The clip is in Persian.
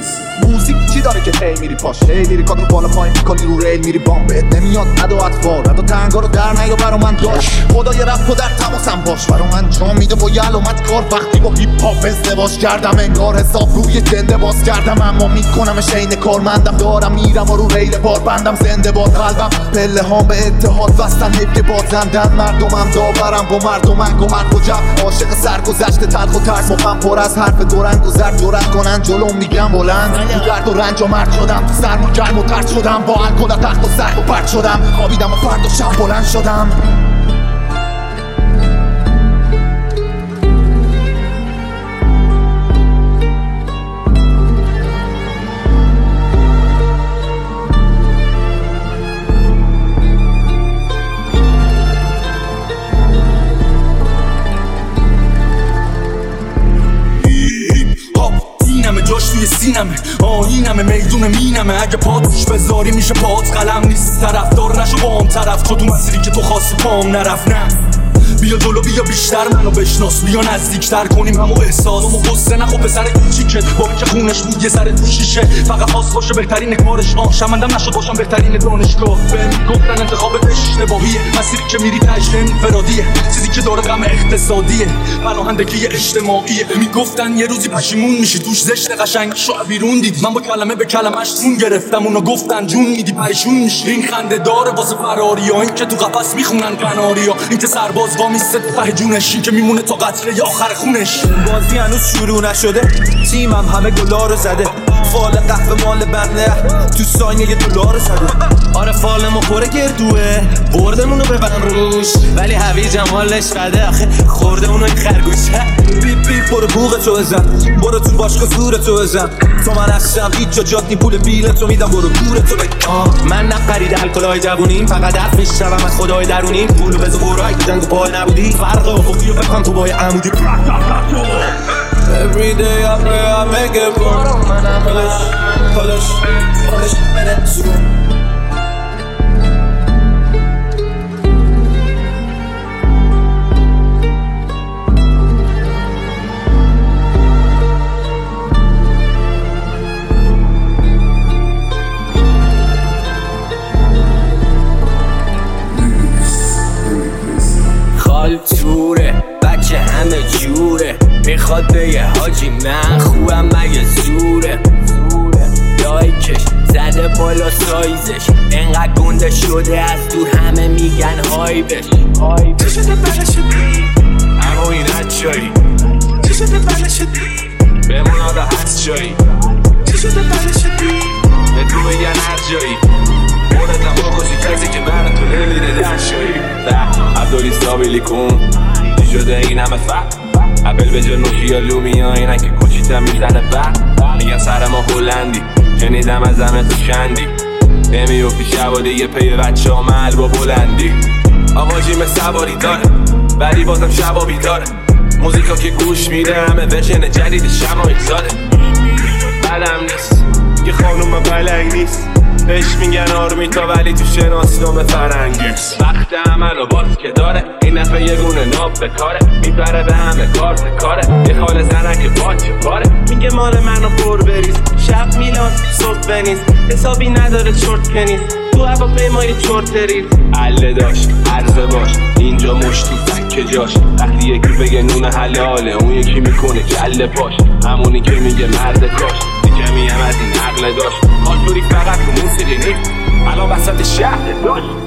موزیک چی داره که هی میری پاش، هی لیریکاتو بالا پایین میکنی رو ریل میری بام، بهت نمیاد اد و اطفال ادا تنگا رو در نیا برا من داشت. خدای رپ تو در تماسم باش، برا من انجام میده با یه علامت کار. وقتی با هیپ هاپ ازدواج کردم انگار حساب روی جنده باز کردم، اما میکنمش عین کارمندم، دارم میرم و رو ریل بار بندم. زنده باد قلبم، پله هام به اتحاد وستن، حیف بازندن مردمم، داورم با مردمم، گو حرف و جب عاشق سرگذشت تلخ و ترس. مخم پر از حرف دورنگ و زرد جرأت کنن جلوم میگم بلند. تو درد و رنج و مرد شدم، تو سرما گرم و ترد شدم، با الکل از تخت و سرد و پرد شدم. خوابیدم و فردا شب بلند شدم. جاش توی سینمه، آینمه، میدون مینمه. اگه پاتوش بذاری میشه پات قلم نیست. طرفدار نشو با هم طرف، تو مسیری که تو خواستی پام نرفت. نه بیا جلو، بیا بیشتر منو بشناس، بیا نزدیکتر کنیم همو احساس. و قصه نخو پسر کوچیکت با که خونش بود یه سر تو شیشه. فقط خواست باشه بهترین کارش، شمندم نشد باشم بهترین دانشگاه. بهم گفتن انتخابت اشتباهیه، مسیری که میری تهش انفرادیه. چیزی که داره غم اقتصادیه، پناهندگی اجتماعیه. میگفتن یه روزی پشیمون میشی، توش زشت قشنگ شو بیرون دید. من با کلمه به کلمش تون گرفتم، اونا گفتن جون میدی پریشون میشی. این خنده داره واسه فراریا، این که تو قفس میخونن قناریا. این که سرباز میسته ته جونش، این که میمونه تا قتل یا آخر خونش. بازی هنوز شروع نشده، تیمم همه گلا رو زده. فال قهوه مال بنده تو ثانیه $1 زده. آره فال ما پر گردوه، بردمونو ببرن روش، ولی هوی جمالش بده. آخه خورده اونو این خرگوشه. بیپ بیپ برو بوقتو بزن، برو تو باشگاه زورتو بزن. تو من هستم هیچ جا جات نی، پول بیلتو میدم برو گورتو بگم. من نخرید الکلای جوونیم، فقط حرف میشنوم از خدای درونیم. پولو بز قرای جنگ پای نبودی، فرق افقی رو بکن تو بای عمودی. Every day I pray I make it work. Polish, minutes. خالتوره بچه همه جوره، میخواد بگه حاجی من خوبم مگه زوره. لایکش زده بالا سایزش، انقدر گنده شده از دور همه میگن هایبش. چه شده بله شدی؟ اما این هد جایی، چه شده بله شدی؟ بمون آده هست جایی، چه شده بله شدی؟ به تو بگن هر جایی. بردم با کسی کسی که برای تو نمیره در شایی. عبدالی سابیلی کن چی شده این همه اپل به جا نوشی یا لومیا، اینن که کوچیتم میزنه میگن سر ما هلندی، شنیدم از همه تو شندی. نمیوفی شبا دیگه پی بچه ها محل با بلندی. آقا جیم سواری داره ولی بازم شبا بیداره. موزیکا که گوش میده همه ورژن جدید شمایل زاده. بدم نیست یه خانوم بلنگ نیست، بهش میگن آرمیتا ولی تو شناسنامه فرنگیست. وقت عمل و باز که داره، این نفع یه گونه ناب به کاره. میپره به همه کاره، یه خال زنک باچه باره. میگه مال منو پر بریز، شب میلان صبح بنیز. حسابی نداره چرت کنیز، تو هواپیمای چرت ریز. عله داشت عرضه باش، اینجا مشت تو تکه جاش. وقتی یکی بگه نون حلاله، اون یکی میکنه کله پاش. همونی که میگه مرد کاش، کمی هم از این عقل داشت. خالتوری فقط تو موسیقی نیست، الان وسط شهر داشت.